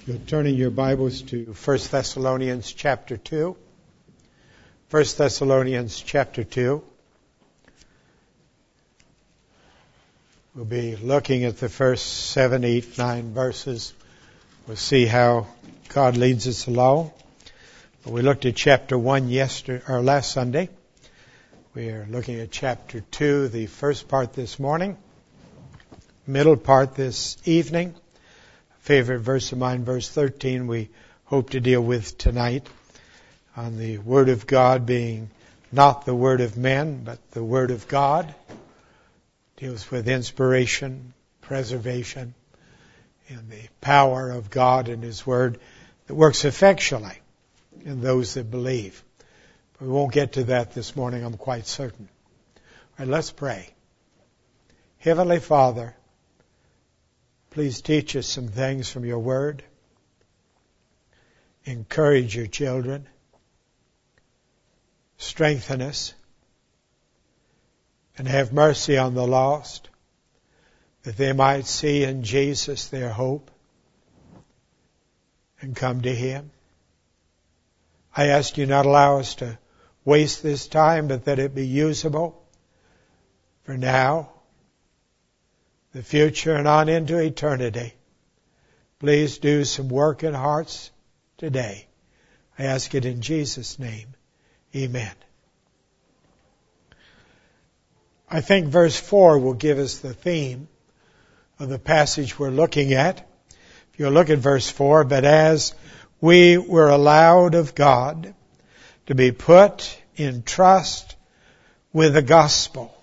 You're turning your Bibles to 1 Thessalonians chapter 2. 1 Thessalonians chapter 2. We'll be looking at the first 7, 8, 9 verses. We'll see how God leads us along. We looked at chapter 1 last Sunday. We are looking at chapter 2, the first part this morning, middle part this evening. Favorite verse of mine, verse 13, we hope to deal with tonight on the Word of God being not the Word of men, but the Word of God. Deals with inspiration, preservation, and the power of God and His Word that works effectually in those that believe. But we won't get to that this morning, I'm quite certain. All right, let's pray. Heavenly Father, please teach us some things from your word. Encourage your children. Strengthen us. And have mercy on the lost, that they might see in Jesus their hope and come to Him. I ask you not allow us to waste this time, but that it be usable for now, the future, and on into eternity. Please do some work in hearts today. I ask it in Jesus' name. Amen. I think verse 4 will give us the theme of the passage we're looking at. If you look at verse 4, but as we were allowed of God to be put in trust with the gospel.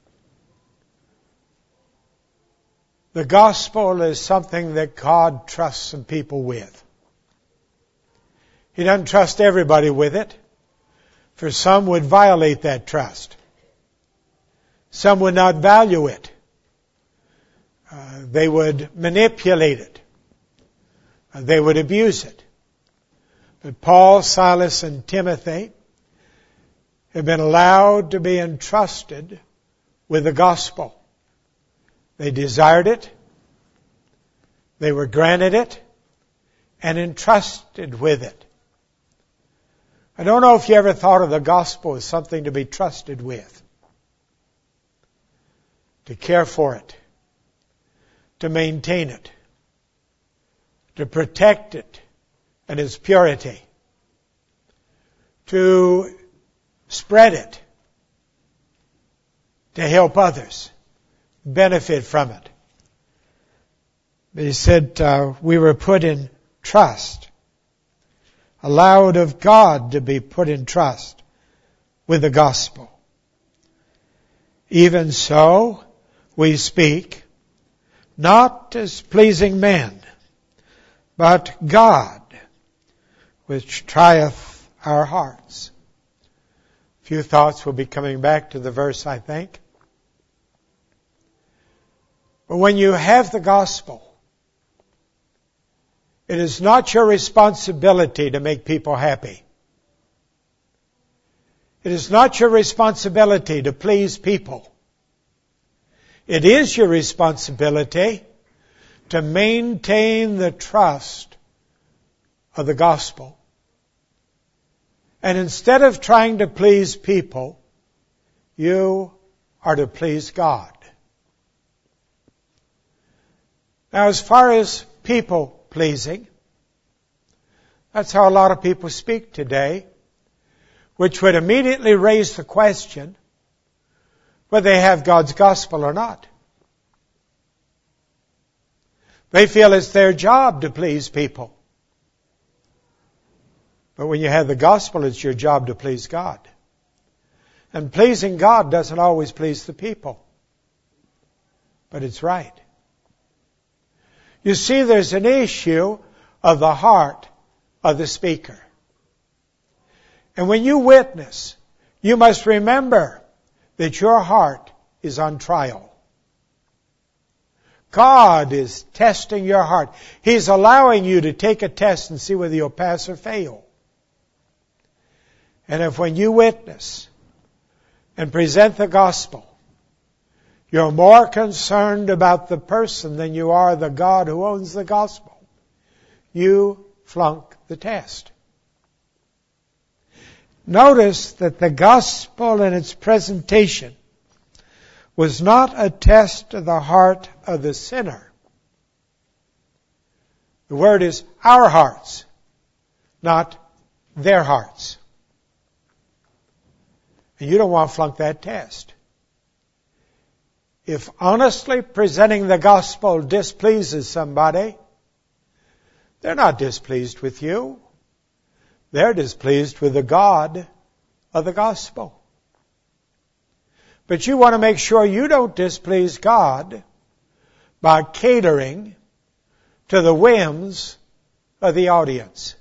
The gospel is something that God trusts some people with. He doesn't trust everybody with it, for some would violate that trust. Some would not value it. They would manipulate it. They would abuse it. But Paul, Silas, and Timothy have been allowed to be entrusted with the gospel. They desired it, they were granted it, and entrusted with it. I don't know if you ever thought of the gospel as something to be trusted with, to care for it, to maintain it, to protect it and its purity, to spread it, to help others benefit from it. He said we were put in trust, allowed of God to be put in trust with the gospel. Even so, we speak, not as pleasing men, but God, which trieth our hearts. A few thoughts will be coming back to the verse, I think. But when you have the gospel, it is not your responsibility to make people happy. It is not your responsibility to please people. It is your responsibility to maintain the trust of the gospel. And instead of trying to please people, you are to please God. Now, as far as people pleasing, that's how a lot of people speak today, which would immediately raise the question whether they have God's gospel or not. They feel it's their job to please people. But when you have the gospel, it's your job to please God. And pleasing God doesn't always please the people. But it's right. You see, there's an issue of the heart of the speaker. And when you witness, you must remember that your heart is on trial. God is testing your heart. He's allowing you to take a test and see whether you'll pass or fail. And if when you witness and present the gospel, you're more concerned about the person than you are the God who owns the gospel, you flunk the test. Notice that the gospel in its presentation was not a test to the heart of the sinner. The word is our hearts, not their hearts. And you don't want to flunk that test. If honestly presenting the gospel displeases somebody, they're not displeased with you. They're displeased with the God of the gospel. But you want to make sure you don't displease God by catering to the whims of the audience.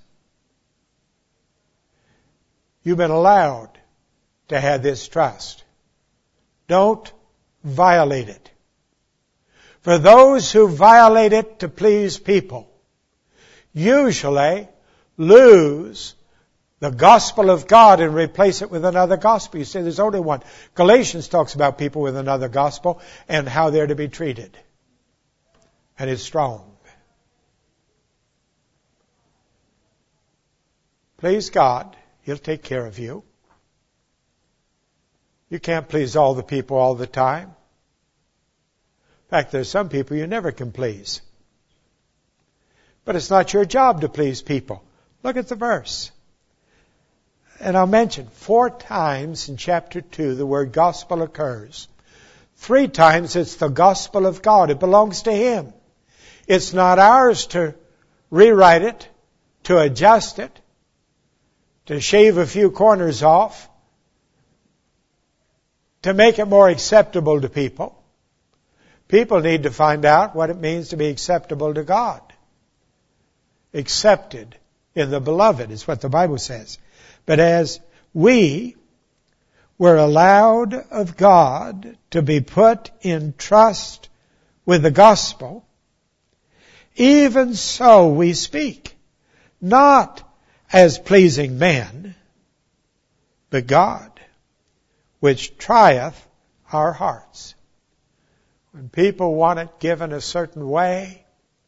You've been allowed to have this trust. Don't violate it. For those who violate it to please people usually lose the gospel of God and replace it with another gospel. You say there's only one. Galatians talks about people with another gospel and how they're to be treated. And it's strong. Please God, He'll take care of you. You can't please all the people all the time. In fact, there's some people you never can please. But it's not your job to please people. Look at the verse. And I'll mention 4 times in chapter 2 the word gospel occurs. 3 times it's the gospel of God. It belongs to Him. It's not ours to rewrite it, to adjust it, to shave a few corners off, to make it more acceptable to people. People need to find out what it means to be acceptable to God. Accepted in the beloved is what the Bible says. But as we were allowed of God to be put in trust with the gospel, even so we speak, not as pleasing men, but God, which trieth our hearts. When people want it given a certain way,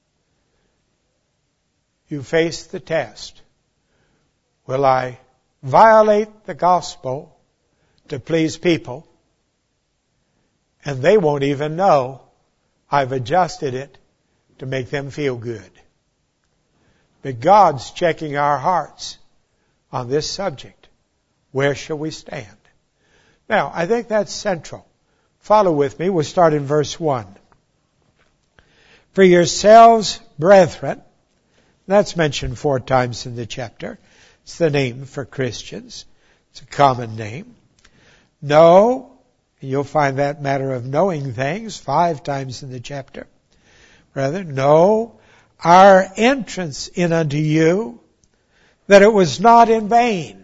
you face the test. Will I violate the gospel to please people, and they won't even know I've adjusted it to make them feel good? But God's checking our hearts on this subject. Where shall we stand? Now, I think that's central. Follow with me. We'll start in verse 1. For yourselves, brethren, that's mentioned 4 times in the chapter. It's the name for Christians. It's a common name. Know, and you'll find that matter of knowing things 5 times in the chapter. Rather, know our entrance in unto you, that it was not in vain.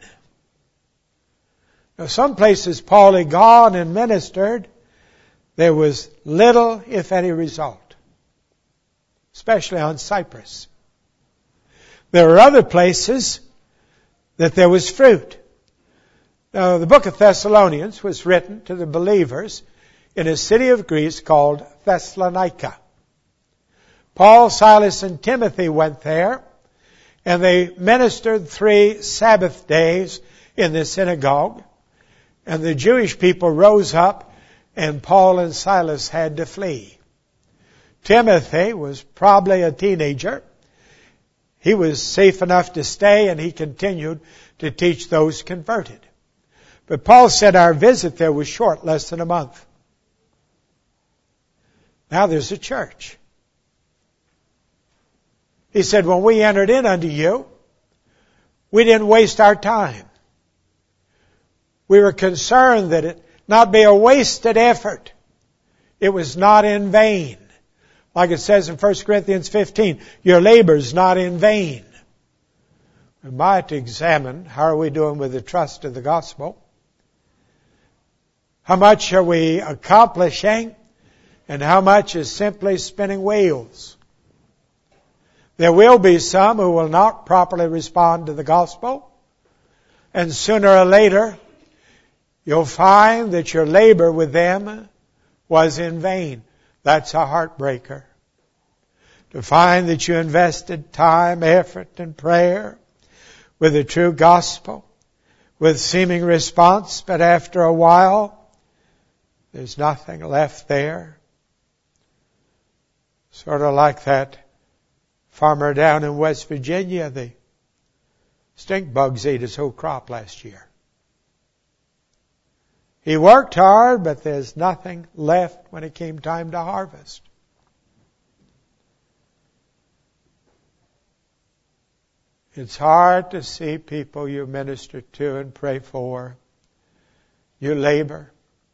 Now, some places Paul had gone and ministered, there was little, if any, result, especially on Cyprus. There were other places that there was fruit. Now, the book of Thessalonians was written to the believers in a city of Greece called Thessalonica. Paul, Silas, and Timothy went there, and they ministered 3 Sabbath days in the synagogue, and the Jewish people rose up, and Paul and Silas had to flee. Timothy was probably a teenager. He was safe enough to stay, and he continued to teach those converted. But Paul said our visit there was short, less than a month. Now there's a church. He said, when we entered in unto you, we didn't waste our time. We were concerned that it not be a wasted effort. It was not in vain. Like it says in 1 Corinthians 15, your labor's not in vain. We might examine how are we doing with the trust of the gospel. How much are we accomplishing, and how much is simply spinning wheels? There will be some who will not properly respond to the gospel, and sooner or later you'll find that your labor with them was in vain. That's a heartbreaker. to find that you invested time, effort, and prayer with the true gospel, with seeming response, but after a while, there's nothing left there. Sort of like that farmer down in West Virginia, the stink bugs ate his whole crop last year. He worked hard, but there's nothing left when it came time to harvest. It's hard to see people you minister to and pray for, you labor,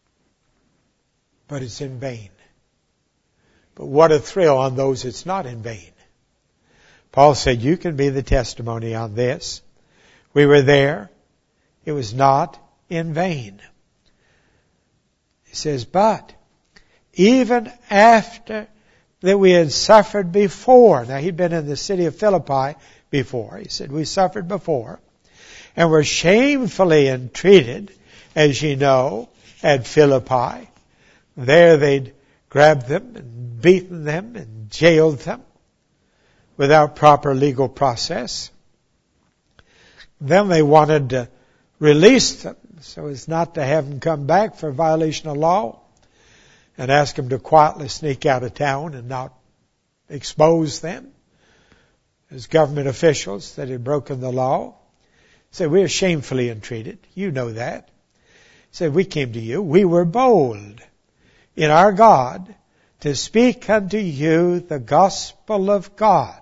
but it's in vain. But what a thrill on those it's not in vain. Paul said, you can be the testimony on this. We were there. It was not in vain. He says, but even after that we had suffered before. Now he'd been in the city of Philippi before. He said, we suffered before and were shamefully entreated, as ye know, at Philippi. There they'd grabbed them and beaten them and jailed them without proper legal process. Then they wanted to release them so as not to have them come back for violation of law and ask them to quietly sneak out of town and not expose them as government officials that had broken the law. So we are shamefully entreated. You know that. So we came to you. We were bold in our God to speak unto you the gospel of God.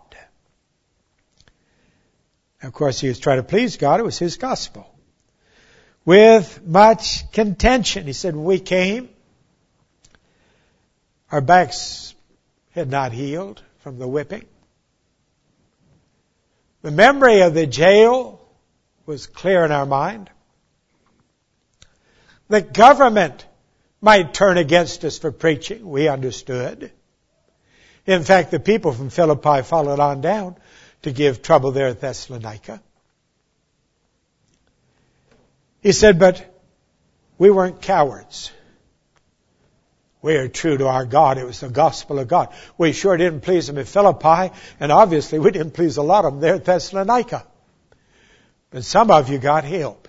Of course, he was trying to please God. It was his gospel. With much contention. He said, we came. Our backs had not healed from the whipping. The memory of the jail was clear in our mind. The government might turn against us for preaching. We understood. In fact, the people from Philippi followed on down to give trouble there at Thessalonica. He said, but we weren't cowards. We are true to our God. It was the gospel of God. We sure didn't please them at Philippi, and obviously we didn't please a lot of them there at Thessalonica. But some of you got help.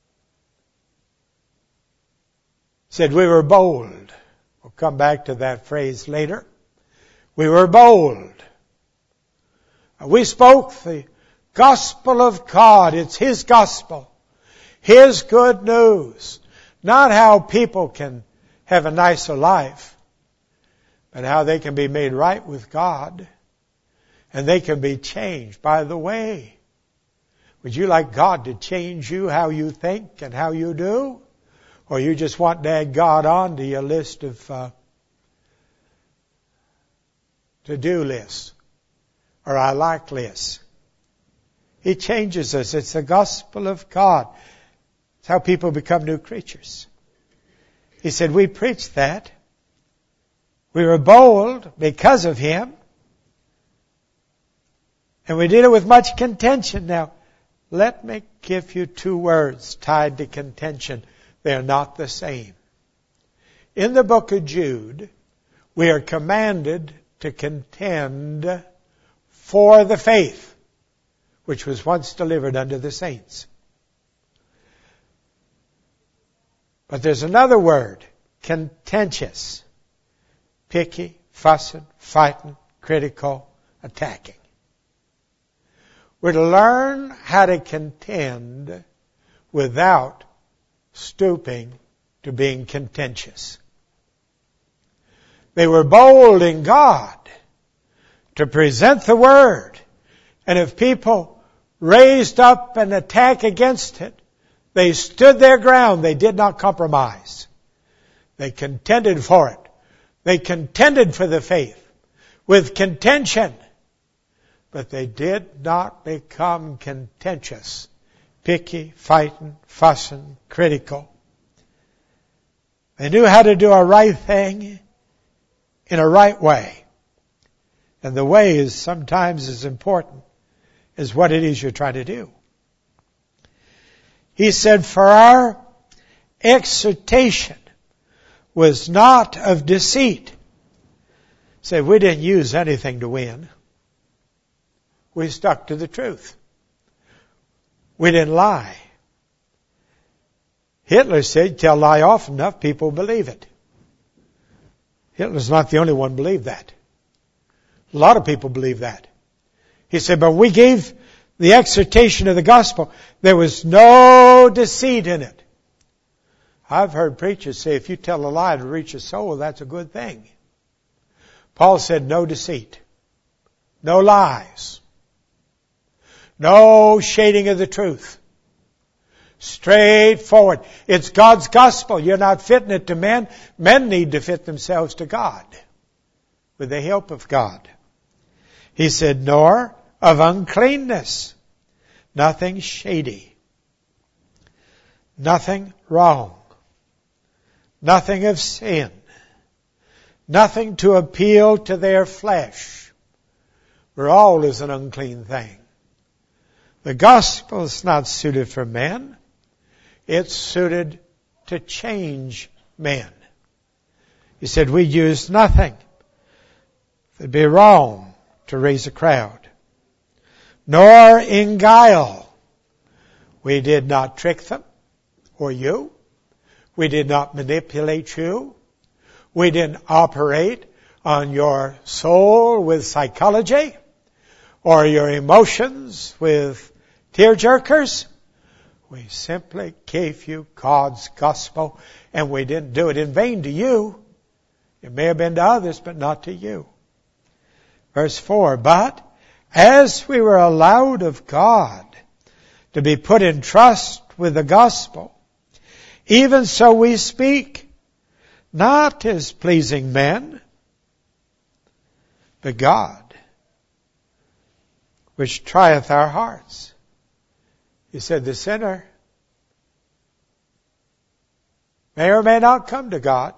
Said we were bold. We'll come back to that phrase later. We were bold. We spoke the gospel of God. It's his gospel. His good news. Not how people can have a nicer life, but how they can be made right with God. And they can be changed. By the way, would you like God to change you, how you think and how you do? Or you just want to add God on to your list of to-do lists or I like lists? He changes us. It's the gospel of God. It's how people become new creatures. He said, we preached that. We were bold because of him. And we did it with much contention. Now, let me give you two words tied to contention. They're not the same. In the book of Jude, we are commanded to contend for the faith which was once delivered unto the saints. But there's another word, contentious. Picky, fussing, fighting, critical, attacking. We're to learn how to contend without stooping to being contentious. They were bold in God to present the Word. And if people raised up an attack against it, they stood their ground. They did not compromise. They contended for it. They contended for the faith with contention. But they did not become contentious, picky, fighting, fussing, critical. They knew how to do a right thing in a right way. And the way is sometimes as important as what it is you're trying to do. He said, for our exhortation was not of deceit. He said, we didn't use anything to win. We stuck to the truth. We didn't lie. Hitler said, tell a lie often enough, people believe it. Hitler's not the only one who believed that. A lot of people believe that. He said, but we gave the exhortation of the gospel. There was no deceit in it. I've heard preachers say, if you tell a lie to reach a soul, that's a good thing. Paul said, no deceit. No lies. No shading of the truth. Straightforward. It's God's gospel. You're not fitting it to men. Men need to fit themselves to God with the help of God. He said, nor of uncleanness. Nothing shady. Nothing wrong. Nothing of sin. Nothing to appeal to their flesh. For all is an unclean thing. The gospel is not suited for men. It's suited to change men. He said, we used nothing. It'd be wrong to raise a crowd. Nor in guile. We did not trick them or you. We did not manipulate you. We didn't operate on your soul with psychology or your emotions with tearjerkers. We simply gave you God's gospel, and we didn't do it in vain to you. It may have been to others, but not to you. Verse 4, but as we were allowed of God to be put in trust with the gospel, even so we speak, not as pleasing men, but God, which trieth our hearts. He said the sinner may or may not come to God,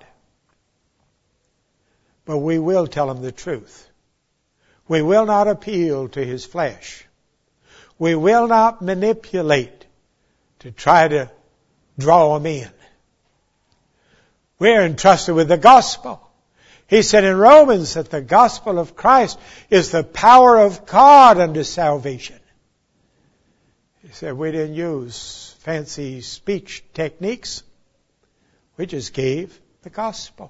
but we will tell him the truth. We will not appeal to his flesh. We will not manipulate to try to draw him in. We're entrusted with the gospel. He said in Romans that the gospel of Christ is the power of God unto salvation. He said we didn't use fancy speech techniques. We just gave the gospel.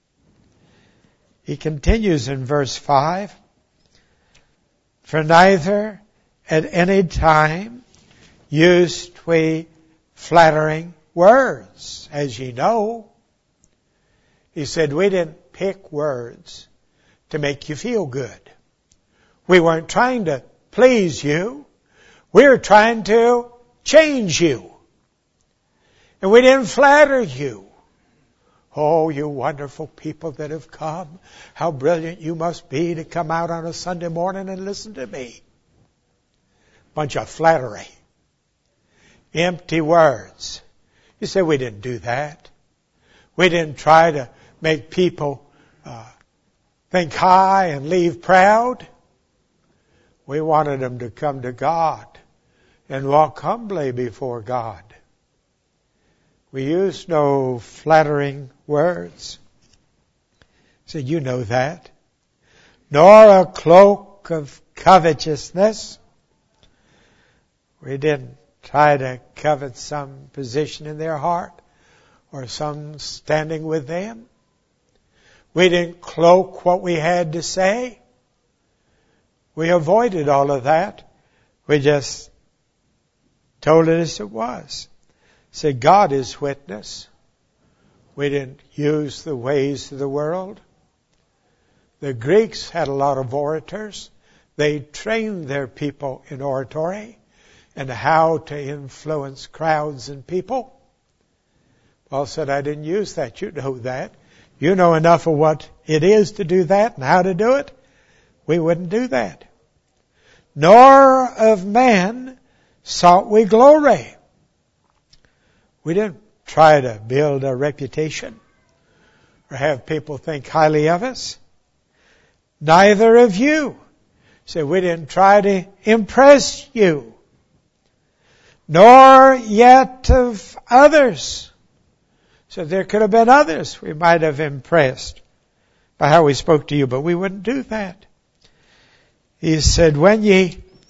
He continues in verse 5. For neither at any time used we flattering words, as ye know. He said we didn't pick words to make you feel good. We weren't trying to please you. We were trying to change you. And we didn't flatter you. Oh, you wonderful people that have come. How brilliant you must be to come out on a Sunday morning and listen to me. Bunch of flattery. Empty words. You say we didn't do that. We didn't try to make people think high and leave proud. We wanted them to come to God and walk humbly before God. We used no flattering words. So you know that. Nor a cloak of covetousness. We didn't try to covet some position in their heart or some standing with them. We didn't cloak what we had to say. We avoided all of that. We just told it as it was. Said God is witness. We didn't use the ways of the world. The Greeks had a lot of orators. They trained their people in oratory and how to influence crowds and people. Paul said, I didn't use that. You know that. You know enough of what it is to do that and how to do it. We wouldn't do that. Nor of man sought we glory. We didn't try to build a reputation or have people think highly of us. Neither of you. So we didn't try to impress you. Nor yet of others. So there could have been others we might have impressed by how we spoke to you, but we wouldn't do that. He said, when ye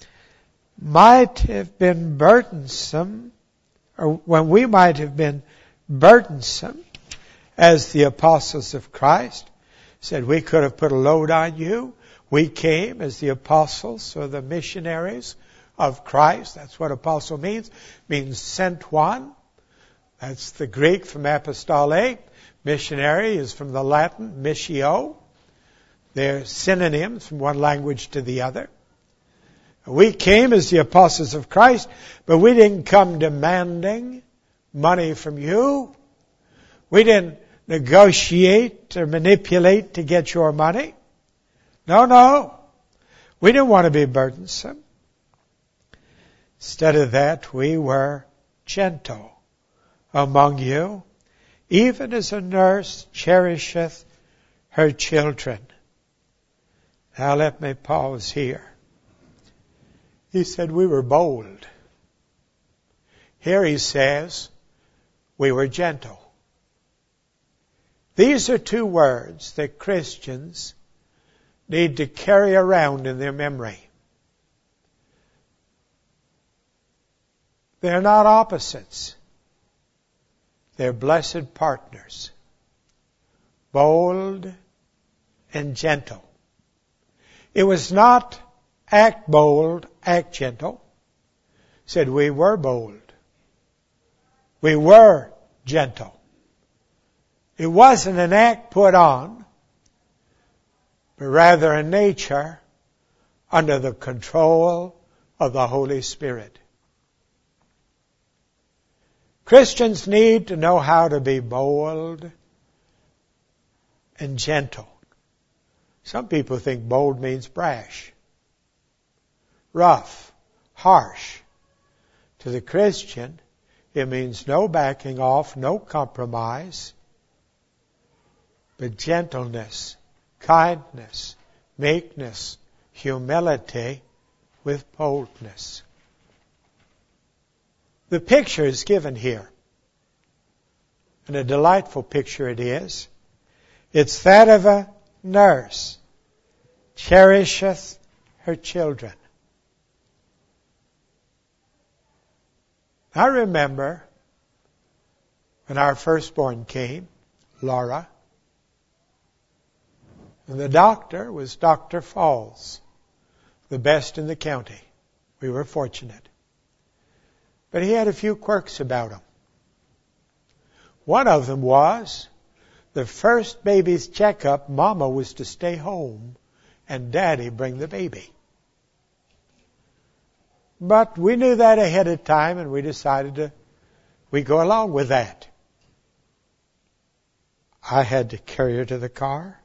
might have been burdensome, or when we might have been burdensome as the apostles of Christ, said we could have put a load on you. We came as the apostles or the missionaries of Christ. That's what apostle means. It means sent one. That's the Greek from apostole. Missionary is from the Latin missio. They're synonyms from one language to the other. We came as the apostles of Christ, but we didn't come demanding money from you. We didn't negotiate or manipulate to get your money. No. We didn't want to be burdensome. Instead of that, we were gentle among you, even as a nurse cherisheth her children. Now let me pause here. He said we were bold. Here he says we were gentle. These are two words that Christians need to carry around in their memory. They're not opposites. They're blessed partners. Bold and gentle. It was not act bold, act gentle. It said we were bold. We were gentle. It wasn't an act put on, but rather a nature under the control of the Holy Spirit. Christians need to know how to be bold and gentle. Some people think bold means brash, rough, harsh. To the Christian, it means no backing off, no compromise, but gentleness, kindness, meekness, humility with boldness. The picture is given here, and a delightful picture it is. It's that of a nurse cherisheth her children. I remember when our firstborn came, Laura, and the doctor was Dr. Falls, the best in the county. We were fortunate. But he had a few quirks about him. One of them was the first baby's checkup, Mama was to stay home and Daddy bring the baby. But we knew that ahead of time and we decided we'd go along with that. I had to carry her to the car,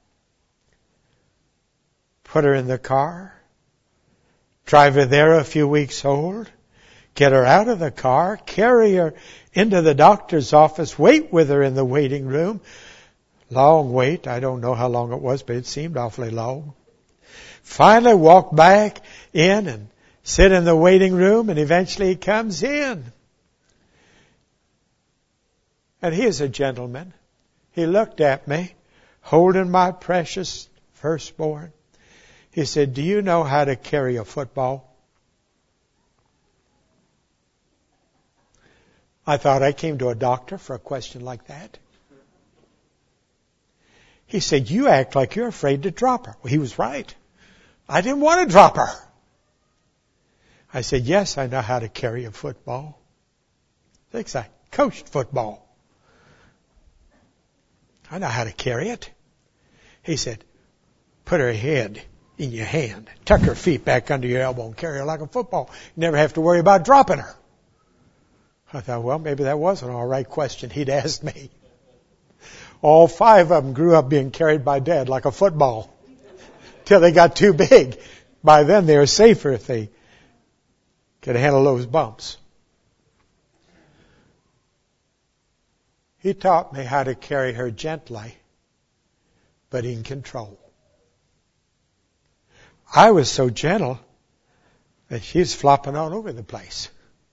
put her in the car, drive her there a few weeks old, get her out of the car, carry her into the doctor's office, wait with her in the waiting room. Long wait. I don't know how long it was, but it seemed awfully long. Finally walk back in and sit in the waiting room, and eventually he comes in. And he is a gentleman. He looked at me, holding my precious firstborn. He said, "Do you know how to carry a football?" I thought I came to a doctor for a question like that. He said, "You act like you're afraid to drop her." Well, he was right. I didn't want to drop her. I said, "Yes, I know how to carry a football. Thanks, I coached football. I know how to carry it." He said, "Put her head in your hand, tuck her feet back under your elbow and carry her like a football. You never have to worry about dropping her." I thought, well, maybe that was an all right question he'd asked me. All 5 of them grew up being carried by Dad like a football till they got too big. By then they were safer if they could handle those bumps. He taught me how to carry her gently, but in control. I was so gentle that she's flopping all over the place.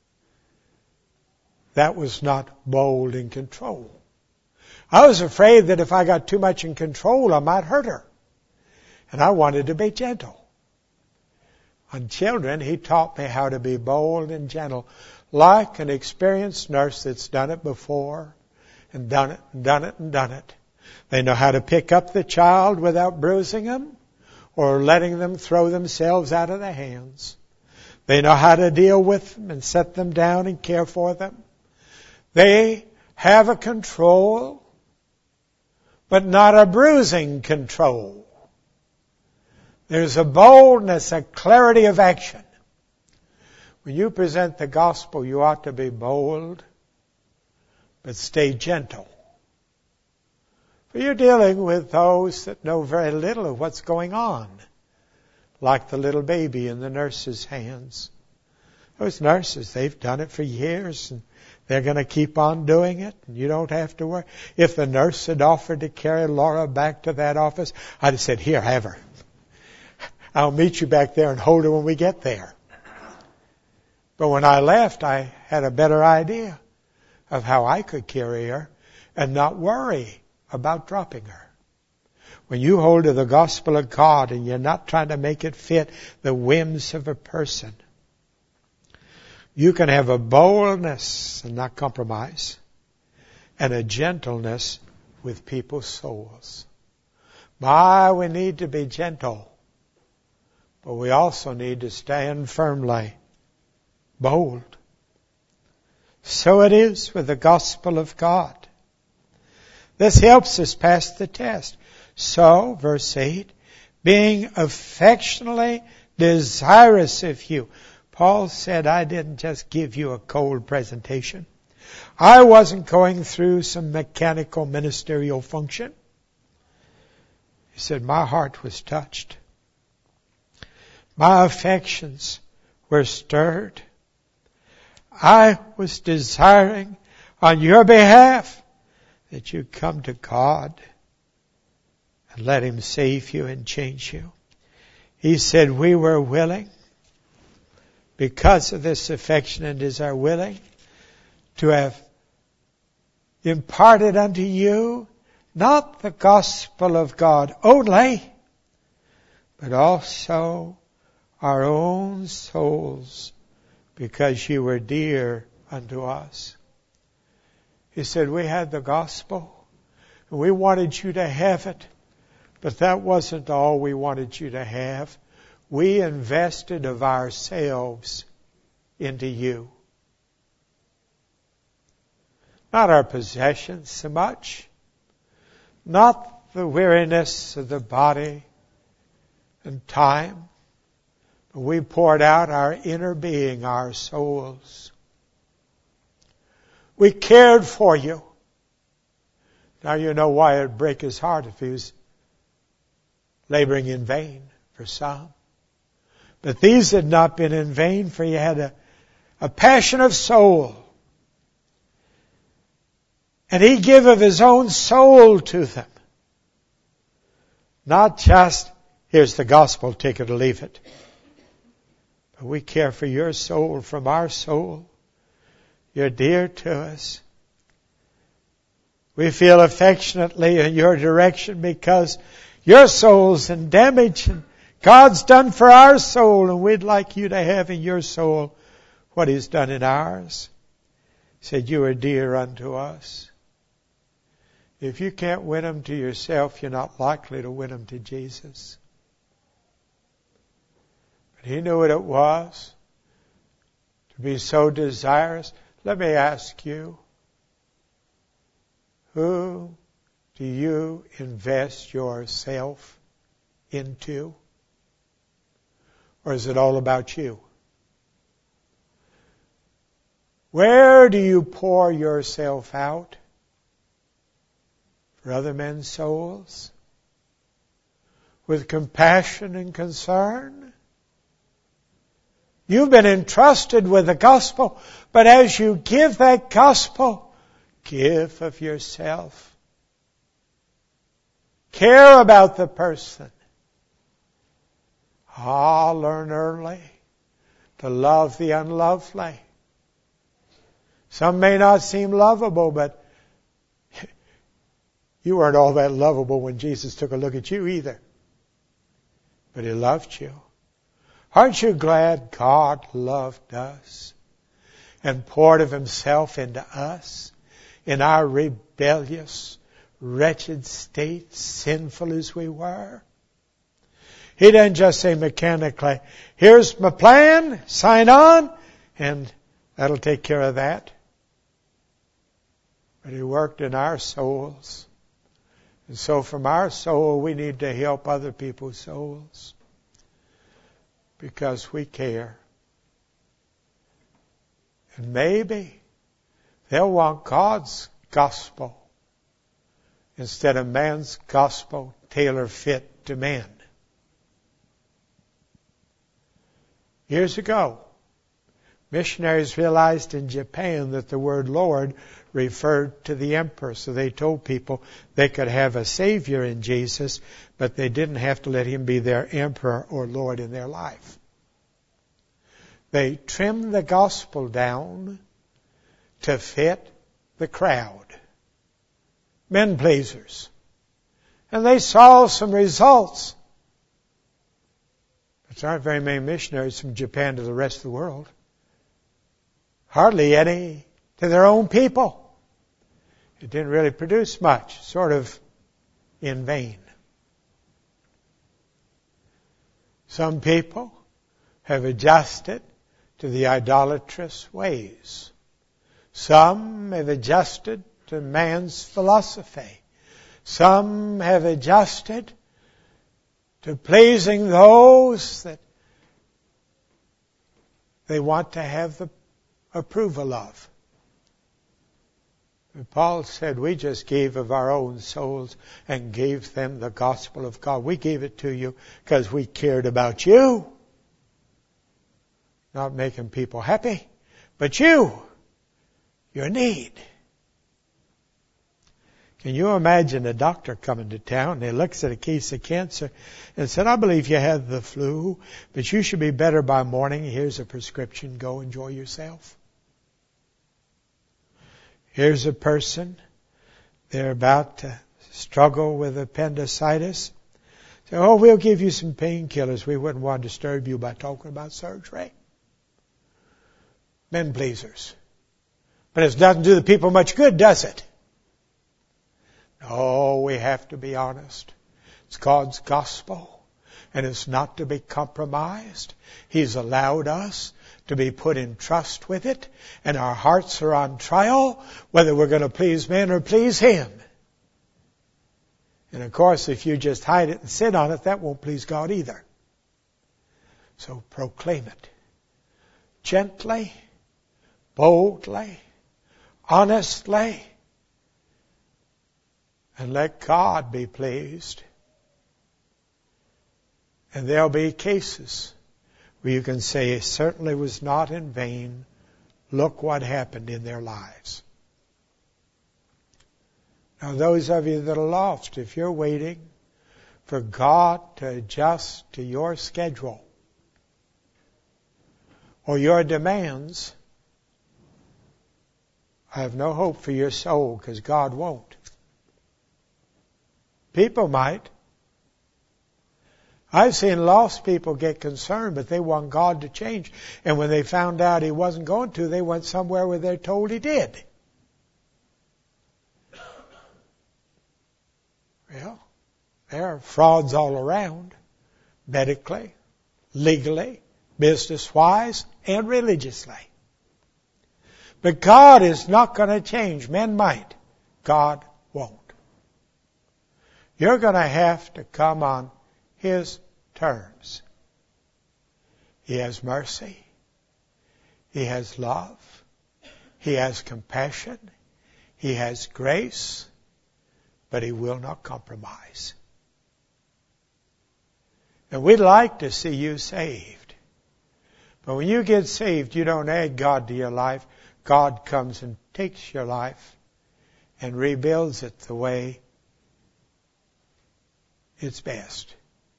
That was not bold in control. I was afraid that if I got too much in control, I might hurt her. And I wanted to be gentle. On children, He taught me how to be bold and gentle, like an experienced nurse that's done it before and done it and done it and done it. They know how to pick up the child without bruising them or letting them throw themselves out of their hands. They know how to deal with them and set them down and care for them. They have a control, but not a bruising control. There's a boldness, a clarity of action. When you present the gospel, you ought to be bold, but stay gentle. For you're dealing with those that know very little of what's going on, like the little baby in the nurse's hands. Those nurses, they've done it for years, and they're going to keep on doing it, and you don't have to worry. If the nurse had offered to carry Laura back to that office, I'd have said, "Here, have her. I'll meet you back there and hold her when we get there." But when I left, I had a better idea of how I could carry her and not worry about dropping her. When you hold to the gospel of God and you're not trying to make it fit the whims of a person, you can have a boldness and not compromise, and a gentleness with people's souls. We need to be gentle, but we also need to stand firmly bold. So it is with the gospel of God. This helps us pass the test. So, verse 8, being affectionately desirous of you. Paul said, I didn't just give you a cold presentation. I wasn't going through some mechanical ministerial function. He said, my heart was touched. My affections were stirred. I was desiring on your behalf that you come to God and let Him save you and change you. He said we were willing, because of this affection and desire, willing to have imparted unto you not the gospel of God only, but also our own souls, because you were dear unto us. He said, we had the gospel, and we wanted you to have it, but that wasn't all we wanted you to have. We invested of ourselves into you. Not our possessions so much, not the weariness of the body and time, but we poured out our inner being, our souls. We cared for you. Now you know why it'd break His heart if He was laboring in vain for some. But these had not been in vain, for you had a passion of soul. And He gave of His own soul to them. Not just, here's the gospel, take it or leave it. But we care for your soul from our soul. You're dear to us. We feel affectionately in your direction because your soul's in damage and God's done for our soul, and we'd like you to have in your soul what He's done in ours. He said, you are dear unto us. If you can't win them to yourself, you're not likely to win them to Jesus. But He knew what it was to be so desirous. Let me ask you, who do you invest yourself into? Or is it all about you? Where do you pour yourself out? For other men's souls? With compassion and concern? You've been entrusted with the gospel, but as you give that gospel, give of yourself. Care about the person. Learn early to love the unlovely. Some may not seem lovable, but you weren't all that lovable when Jesus took a look at you either. But He loved you. Aren't you glad God loved us and poured of Himself into us in our rebellious, wretched state, sinful as we were? He didn't just say mechanically, here's my plan, sign on, and that'll take care of that. But He worked in our souls. And so from our soul, we need to help other people's souls because we care. And maybe they'll want God's gospel instead of man's gospel tailor-fit to men. Years ago, missionaries realized in Japan that the word Lord referred to the emperor. So they told people they could have a savior in Jesus, but they didn't have to let Him be their emperor or Lord in their life. They trimmed the gospel down to fit the crowd. Men pleasers. And they saw some results. There aren't very many missionaries from Japan to the rest of the world. Hardly any to their own people. It didn't really produce much, sort of in vain. Some people have adjusted to the idolatrous ways. Some have adjusted to man's philosophy. Some have adjusted to pleasing those that they want to have the approval of. And Paul said, we just gave of our own souls and gave them the gospel of God. We gave it to you because we cared about you. Not making people happy, but you, your need. Can you imagine a doctor coming to town and he looks at a case of cancer and said, I believe you had the flu, but you should be better by morning. Here's a prescription. Go enjoy yourself. Here's a person. They're about to struggle with appendicitis. Say, oh, we'll give you some painkillers. We wouldn't want to disturb you by talking about surgery. Men pleasers. But it doesn't do the people much good, does it? No, we have to be honest. It's God's gospel, and it's not to be compromised. He's allowed us to be put in trust with it, and our hearts are on trial, whether we're going to please men or please Him. And of course, if you just hide it and sit on it, that won't please God either. So proclaim it. Gently, boldly, honestly, and let God be pleased. And there'll be cases where you can say, it certainly was not in vain. Look what happened in their lives. Now, those of you that are lost, if you're waiting for God to adjust to your schedule or your demands, I have no hope for your soul because God won't. People might. I've seen lost people get concerned, but they want God to change. And when they found out He wasn't going to, they went somewhere where they're told He did. Well, there are frauds all around, medically, legally, business-wise, and religiously. But God is not going to change. Men might. God won't. You're going to have to come on His terms. He has mercy. He has love. He has compassion. He has grace. But He will not compromise. And we'd like to see you saved. But when you get saved, you don't add God to your life. God comes and takes your life and rebuilds it the way it's best.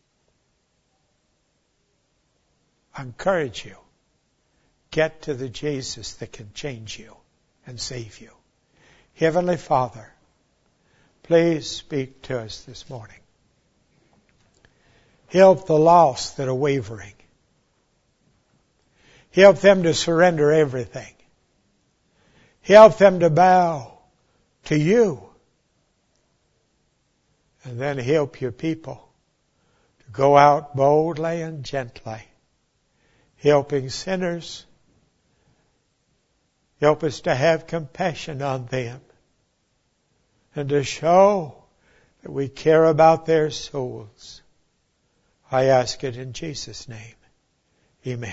I encourage you. Get to the Jesus that can change you and save you. Heavenly Father, please speak to us this morning. Help the lost that are wavering. Help them to surrender everything. Help them to bow to you. And then help your people to go out boldly and gently, helping sinners. Help us to have compassion on them and to show that we care about their souls. I ask it in Jesus' name. Amen.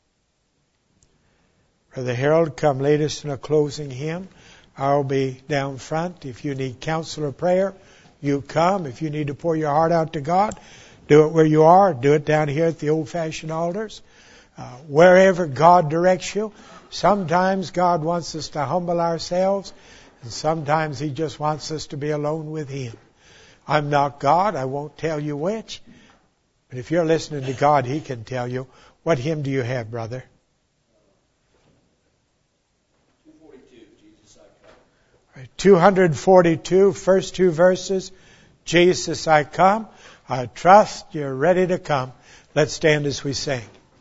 Brother Harold, come lead us in a closing hymn. I'll be down front. If you need counsel or prayer, you come. If you need to pour your heart out to God, do it where you are. Do it down here at the old-fashioned altars. Wherever God directs you. Sometimes God wants us to humble ourselves, and sometimes He just wants us to be alone with Him. I'm not God. I won't tell you which. But if you're listening to God, He can tell you. What hymn do you have, brother? 242, Jesus I Come. 242, first two verses. Jesus I come. I trust you're ready to come. Let's stand as we sing.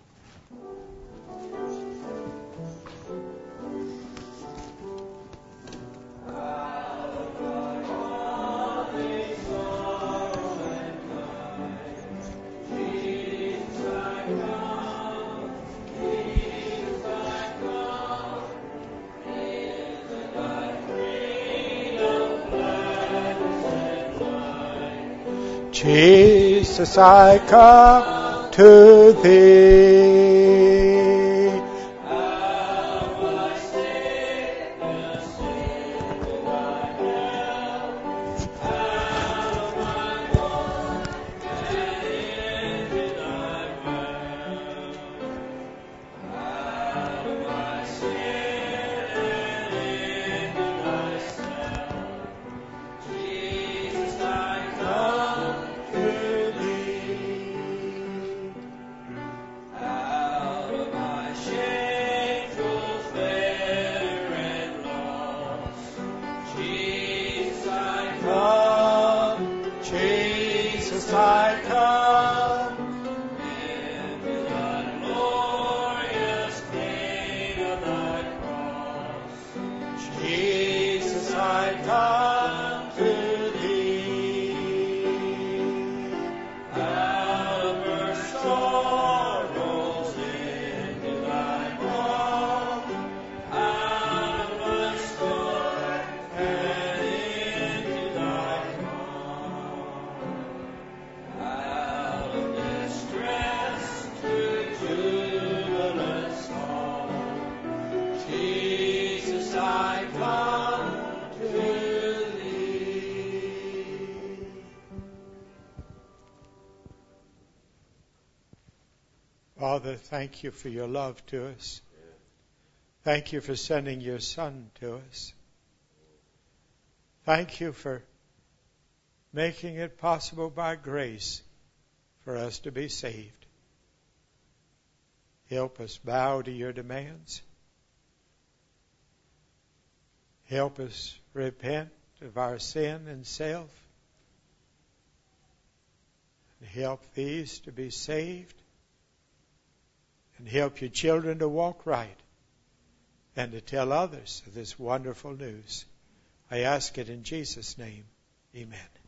Jesus, I come to Thee. Out of my sickness into Thy help, out of my want and into Thy will, out of my sin and into Thyself. Jesus, I come. Out of my shameful failure and loss, Jesus I come, Jesus, I come. into the glorious pain of Thy cross. Jesus, I come to Thee. Out of her sorrows into Thy home, out of my storm and into Thy calm, out of distress to jubilance song. Jesus, I come to Thee. Father, thank You for Your love to us. Thank You for sending Your Son to us. Thank You for making it possible by grace for us to be saved. Help us bow to Your demands. Help us repent of our sin and self. And help these to be saved. And help Your children to walk right and to tell others of this wonderful news. I ask it in Jesus' name. Amen.